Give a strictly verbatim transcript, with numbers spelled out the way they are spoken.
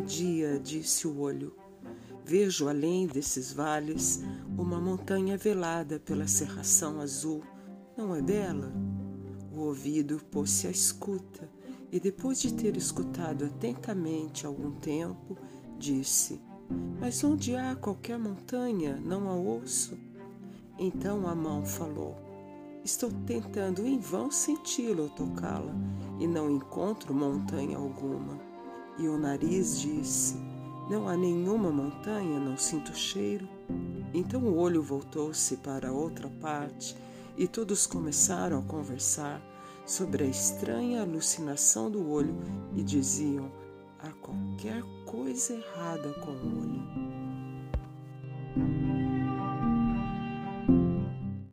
dia, disse o olho. Vejo além desses vales uma montanha velada pela cerração azul. Não é bela? O ouvido pôs-se à escuta e, depois de ter escutado atentamente algum tempo, disse: Mas onde há qualquer montanha, não há osso? Então a mão falou: Estou tentando em vão senti-la ou tocá-la, e não encontro montanha alguma. E o nariz disse: Não há nenhuma montanha, não sinto cheiro. Então o olho voltou-se para outra parte e todos começaram a conversar sobre a estranha alucinação do olho e diziam: Há qualquer coisa errada com o olho.